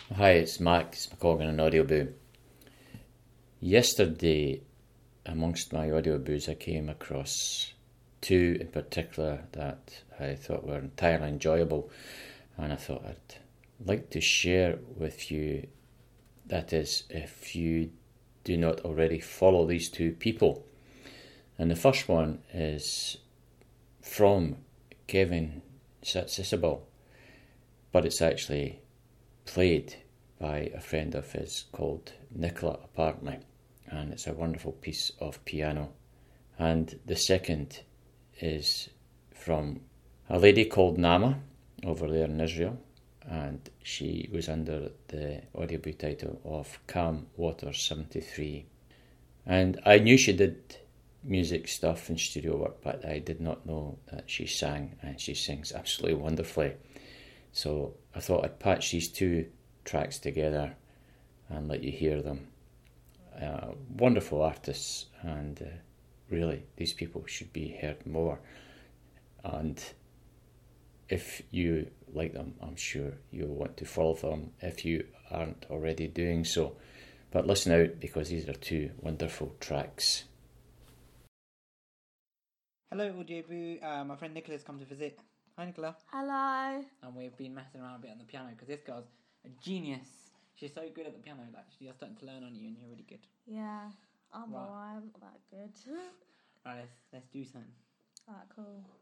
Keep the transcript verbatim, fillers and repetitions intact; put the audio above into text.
Hi, it's Max McColgan on Audioboo. Yesterday, amongst my audioboos, I came across two in particular that I thought were entirely enjoyable, and I thought I'd like to share with you. That is, if you do not already follow these two people. And the first one is from Kevin Satsisable, but it's actually played by a friend of his called Nicola Apartment, and it's a wonderful piece of piano. And the second is from a lady called Nama over there in Israel, and she was under the audiobook title of Calm Water seventy-three. And I knew she did music stuff and studio work, but I did not know that she sang, and she sings absolutely wonderfully. So I thought I'd patch these two tracks together and let you hear them. Uh, wonderful artists, and uh, really, these people should be heard more. And if you like them, I'm sure you'll want to follow them if you aren't already doing so. But listen out, because these are two wonderful tracks. Hello, Audioboo. Uh, my friend Nicola's come to visit. Hi, Nicola. Hello. And we've been messing around a bit on the piano because this girl's a genius. She's so good at the piano. Like, she's starting to learn on you, and you're really good. Yeah, I'm Right. alright. I'm not that good. Right, let's let's do something. Alright, cool.